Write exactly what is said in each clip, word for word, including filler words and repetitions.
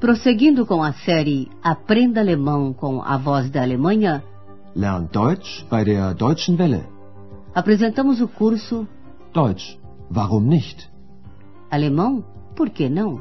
Prosseguindo com a série Aprenda Alemão com a Voz da Alemanha, Lern Deutsch bei der Deutschen Welle. Apresentamos o curso Deutsch, warum nicht? Alemão, por que não?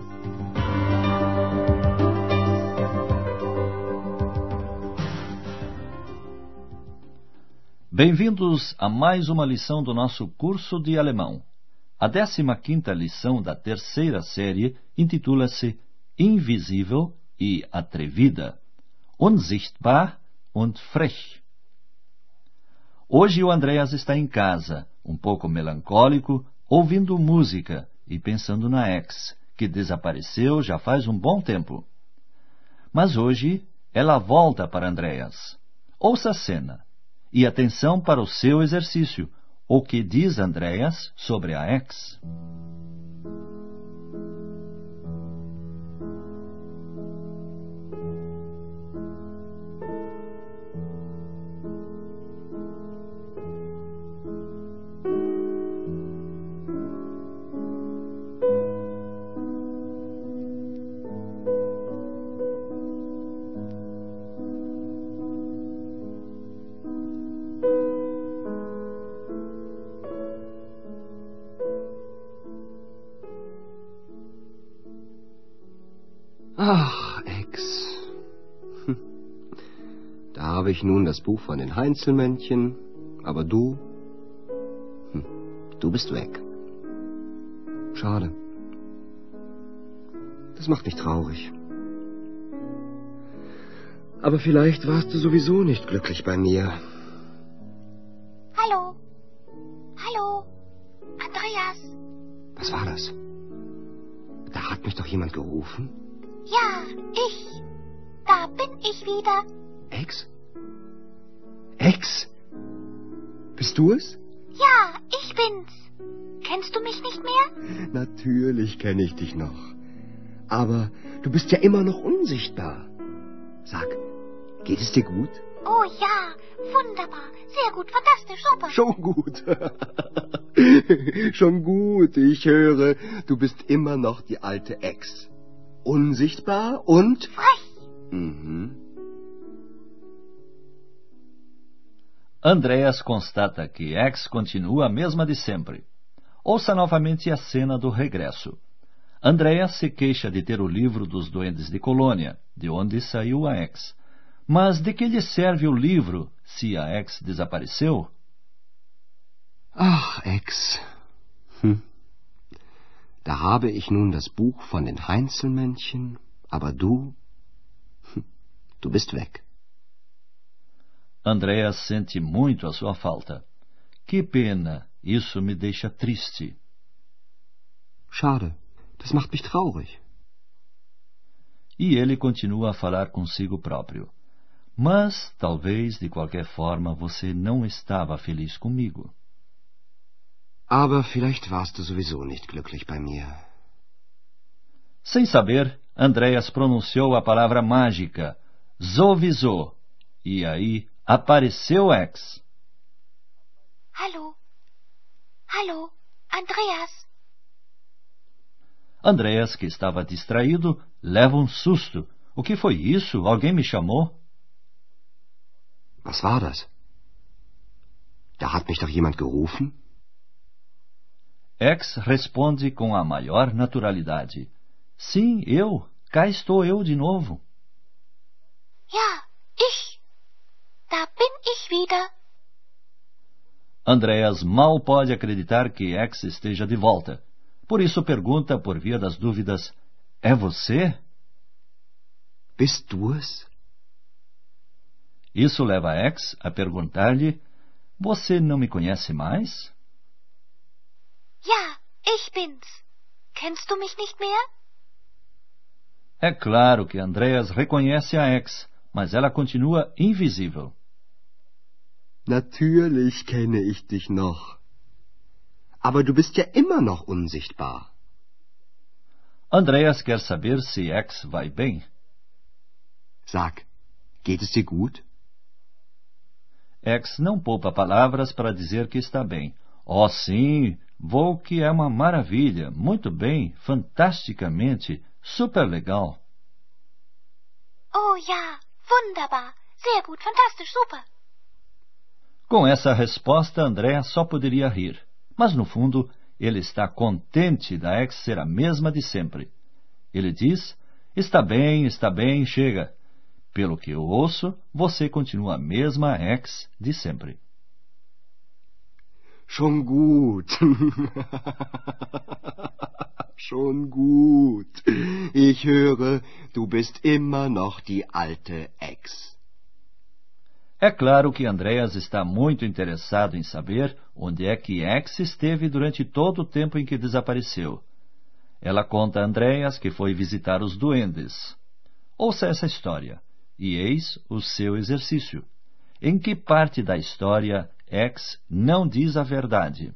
Bem-vindos a mais uma lição do nosso curso de alemão. A décima quinta lição da terceira série intitula-se Invisível e Atrevida, Unsichtbar und Frech. Hoje o Andreas está em casa, um pouco melancólico, ouvindo música e pensando na ex, que desapareceu já faz um bom tempo. Mas hoje ela volta para Andreas. Ouça a cena e atenção para o seu exercício. O que diz Andreas sobre a ex? Ach, Ex. Hm. Da habe ich nun das Buch von den Heinzelmännchen, aber du, hm, du bist weg. Schade. Das macht mich traurig. Aber vielleicht warst du sowieso nicht glücklich bei mir. Hallo? Hallo? Andreas? Was war das? Da hat mich doch jemand gerufen. Ja, ich. Da bin ich wieder. Ex? Ex? Bist du es? Ja, ich bin's. Kennst du mich nicht mehr? Natürlich kenne ich dich noch. Aber du bist ja immer noch unsichtbar. Sag, geht es dir gut? Oh ja, wunderbar. Sehr gut, fantastisch, super. Schon gut. Schon gut, ich höre, du bist immer noch die alte Ex. Unsichtbar und... Frech. Uhum. Andreas constata que ex continua a mesma de sempre. Ouça novamente a cena do regresso. Andreas se queixa de ter o livro dos Duendes de Colônia, de onde saiu a ex. Mas de que lhe serve o livro se a ex desapareceu? Ach, Ex. Hm. Da habe ich nun das Buch von den Heinzelmännchen, aber du, hm, du bist weg. Andreas sente muito a sua falta. Que pena, isso me deixa triste. Schade, das macht mich traurig. E ele continua a falar consigo próprio. Mas, talvez, de qualquer forma, você não estava feliz comigo. Aber vielleicht warst du sowieso nicht glücklich bei mir. Sem saber, Andreas pronunciou a palavra mágica, sowieso, e aí apareceu ex. Hallo? Hallo? Andreas? Andreas, que estava distraído, leva um susto. O que foi isso? Alguém me chamou? Was war das? Da hat mich doch jemand gerufen? Ex responde com a maior naturalidade. Sim, eu. Cá estou eu de novo. Ja, ich. Da bin ich wieder. Andreas mal pode acreditar que ex esteja de volta. Por isso pergunta por via das dúvidas, é você? Bist du es? Isso leva ex a perguntar-lhe, você não me conhece mais? Ja, ich bin's. Kennst du mich nicht mehr? É claro que Andreas reconhece a ex, mas ela continua invisível. Natürlich kenne ich dich noch. Aber du bist ja immer noch unsichtbar. Andreas quer saber se ex vai bem. Sag, geht es dir gut? Ex não poupa palavras para dizer que está bem. Oh, sim, vou que é uma maravilha, muito bem, fantasticamente, super legal. Oh ja, wunderbar. Sehr gut, fantastisch, super. Com essa resposta, Andrea só poderia rir. Mas, no fundo, ele está contente da ex ser a mesma de sempre. Ele diz, está bem, está bem, chega. Pelo que eu ouço, você continua a mesma ex de sempre. Schon gut. Schon gut. Ich höre, du bist immer noch die alte Ex. É claro que Andreas está muito interessado em saber onde é que Ex esteve durante todo o tempo em que desapareceu. Ela conta a Andreas que foi visitar os duendes. Ouça essa história, e eis o seu exercício. Em que parte da história Ex não diz a verdade?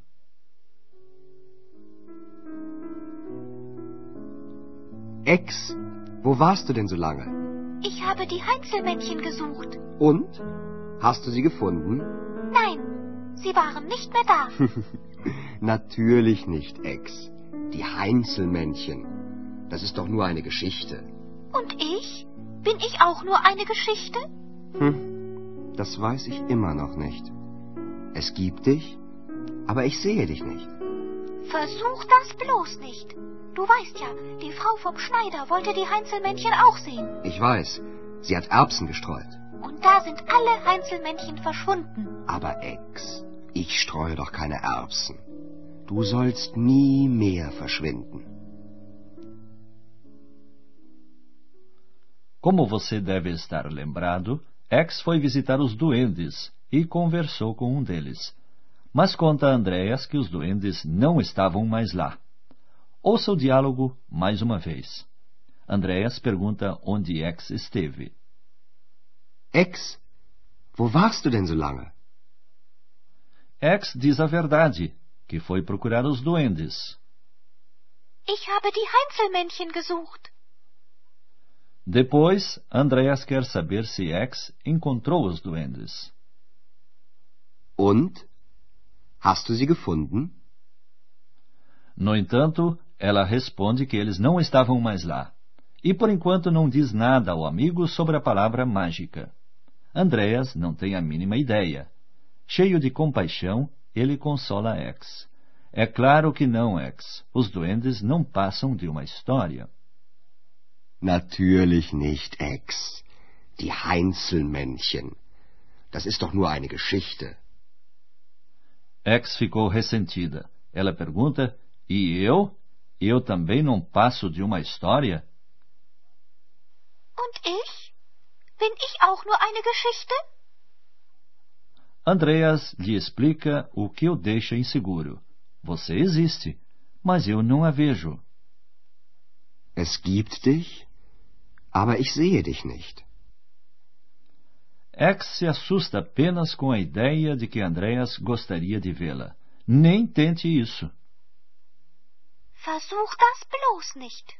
Ex, wo warst du denn so lange? Ich habe die Heinzelmännchen gesucht. Und? Hast du sie gefunden? Nein, sie waren nicht mehr da. Natürlich nicht, Ex. Die Heinzelmännchen. Das ist doch nur eine Geschichte. Und ich? Bin ich auch nur eine Geschichte? Hm, das weiß ich immer noch nicht. Es gibt dich, aber ich sehe dich nicht. Versuch das bloß nicht. Du weißt ja, die Frau vom Schneider wollte die Heinzelmännchen auch sehen. Ich weiß, sie hat Erbsen gestreut. Und da sind alle Heinzelmännchen verschwunden. Aber Ex, ich streue doch keine Erbsen. Du sollst nie mehr verschwinden. Como você deve estar lembrado, Ex foi visitar os duendes e conversou com um deles. Mas conta a Andreas que os duendes não estavam mais lá. Ouça o diálogo mais uma vez. Andreas pergunta onde Ex esteve. Ex, wo warst du denn so lange? Ex diz a verdade, que foi procurar os duendes. Ich habe die Heinzelmännchen gesucht. Depois, Andreas quer saber se Ex encontrou os duendes. Und? Hast du sie gefunden? No entanto, ela responde que eles não estavam mais lá. E por enquanto não diz nada ao amigo sobre a palavra mágica. Andreas não tem a mínima ideia. Cheio de compaixão, ele consola Ex. É claro que não, Ex. Os duendes não passam de uma história. Natürlich nicht, Ex. Die Heinzelmännchen. Das ist doch nur eine Geschichte. Ex ficou ressentida. Ela pergunta, e eu? Eu também não passo de uma história? Und ich? Bin ich auch nur eine Geschichte? Andreas lhe explica o que o deixa inseguro. Você existe, mas eu não a vejo. Es gibt dich, aber ich sehe dich nicht. Ex se assusta apenas com a ideia de que Andreas gostaria de vê-la. Nem tente isso. Versuch das bloß nicht.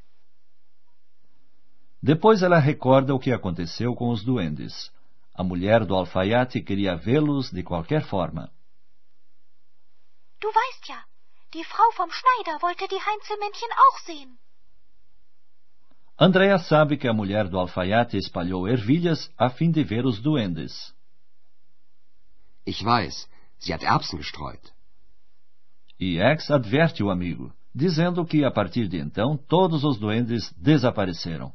Depois ela recorda o que aconteceu com os duendes. A mulher do alfaiate queria vê-los de qualquer forma. Du weißt ja, die Frau vom Schneider wollte die Heinzelmännchen auch sehen. Andrea sabe que a mulher do alfaiate espalhou ervilhas a fim de ver os duendes. Ich weiß, sie hat Erbsen gestreut. E Ex adverte o amigo, dizendo que a partir de então todos os duendes desapareceram.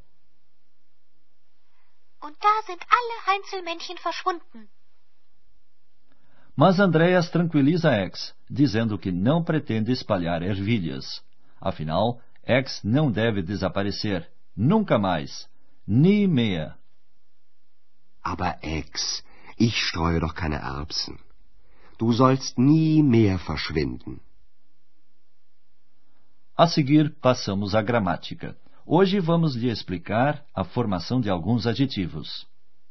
Und da sind alle Heinzelmännchen verschwunden. Mas Andreas tranquiliza Ex, dizendo que não pretende espalhar ervilhas. Afinal, Ex não deve desaparecer. Nunca mais. Nie mehr. Aber Ex, ich streue doch keine Erbsen. Du sollst nie mehr verschwinden. A seguir, passamos à gramática. Hoje vamos lhe explicar a formação de alguns adjetivos.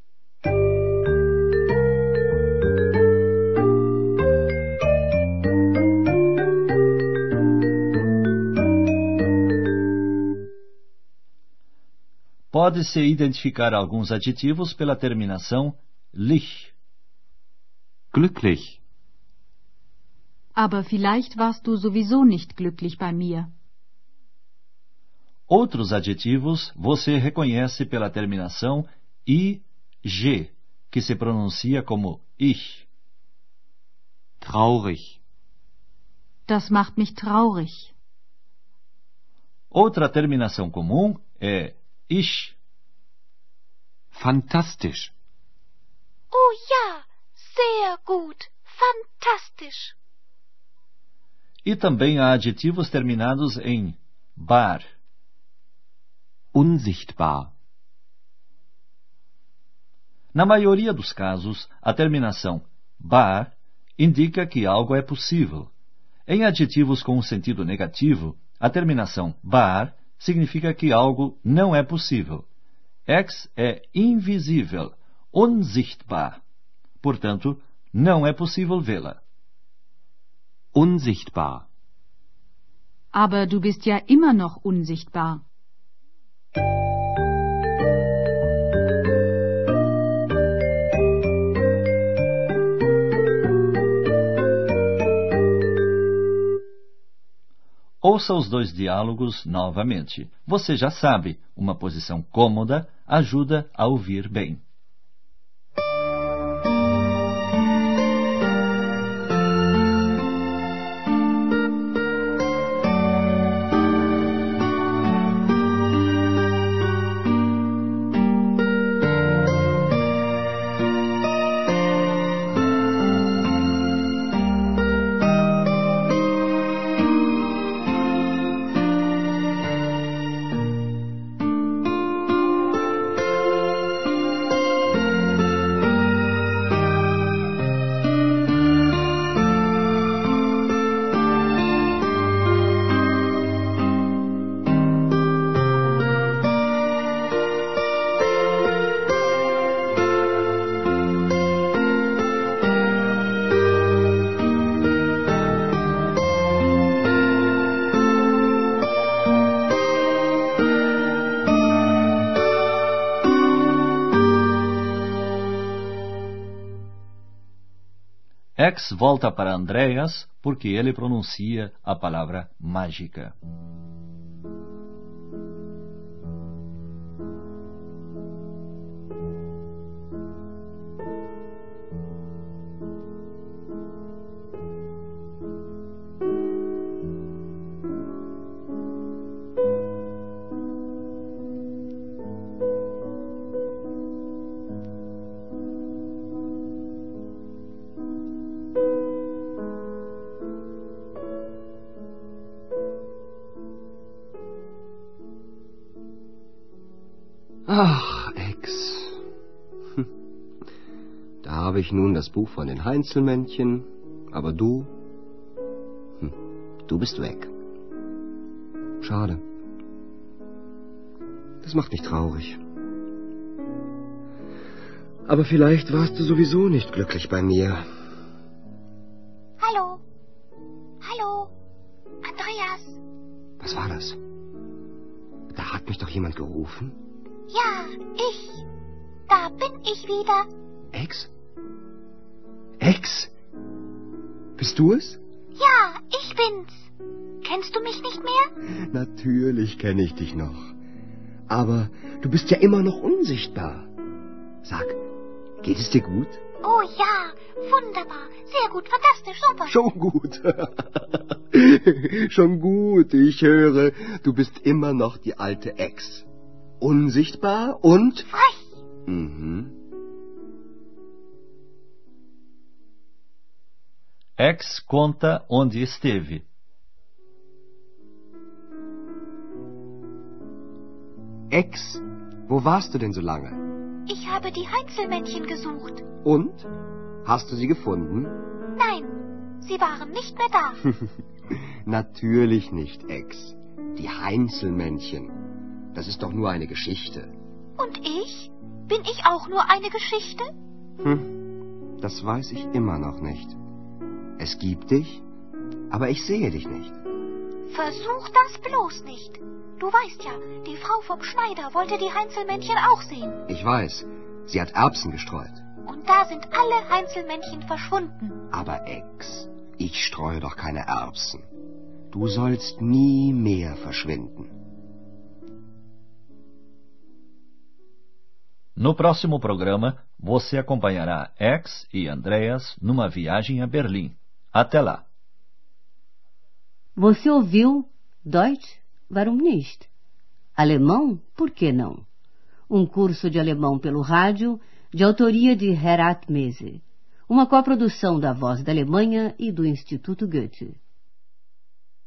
Pode-se identificar alguns adjetivos pela terminação lich. Glücklich. Aber vielleicht warst du sowieso nicht glücklich bei mir. Outros adjetivos você reconhece pela terminação I G, que se pronuncia como ich. Traurig. Das macht mich traurig. Outra terminação comum é ich. Fantastisch. Oh ja, sehr gut. Fantastisch. E também há adjetivos terminados em bar. Unsichtbar. Na maioria dos casos, a terminação bar indica que algo é possível. Em adjetivos com um sentido negativo, a terminação bar significa que algo não é possível. Ex é invisível, unsichtbar. Portanto, não é possível vê-la. Unsichtbar. Aber du bist ja immer noch unsichtbar. Ouça os dois diálogos novamente. Você já sabe, uma posição cômoda ajuda a ouvir bem. X volta para Andreas porque ele pronuncia a palavra mágica. Ach, Ex. Hm. Da habe ich nun das Buch von den Heinzelmännchen, aber du, hm, du bist weg. Schade. Das macht mich traurig. Aber vielleicht warst du sowieso nicht glücklich bei mir. Hallo? Hallo? Andreas? Was war das? Da hat mich doch jemand gerufen. Ja, ich. Da bin ich wieder. Ex? Ex? Bist du es? Ja, ich bin's. Kennst du mich nicht mehr? Natürlich kenne ich dich noch. Aber du bist ja immer noch unsichtbar. Sag, geht es dir gut? Oh ja, wunderbar. Sehr gut, fantastisch, super. Schon gut. Schon gut. Ich höre, du bist immer noch die alte Ex. Unsichtbar und... Frech. Mhm. Ex conta onde esteve. Ex, wo warst du denn so lange? Ich habe die Heinzelmännchen gesucht. Und? Hast du sie gefunden? Nein, sie waren nicht mehr da. Natürlich nicht, Ex. Die Heinzelmännchen. Das ist doch nur eine Geschichte. Und ich? Bin ich auch nur eine Geschichte? Hm, das weiß ich immer noch nicht. Es gibt dich, aber ich sehe dich nicht. Versuch das bloß nicht. Du weißt ja, die Frau vom Schneider wollte die Heinzelmännchen auch sehen. Ich weiß, sie hat Erbsen gestreut. Und da sind alle Heinzelmännchen verschwunden. Aber Ex, ich streue doch keine Erbsen. Du sollst nie mehr verschwinden. No próximo programa, você acompanhará X e Andreas numa viagem a Berlim. Até lá! Você ouviu Deutsch, warum nicht? Alemão, por que não? Um curso de alemão pelo rádio, de autoria de Herat Mese. Uma coprodução da Voz da Alemanha e do Instituto Goethe.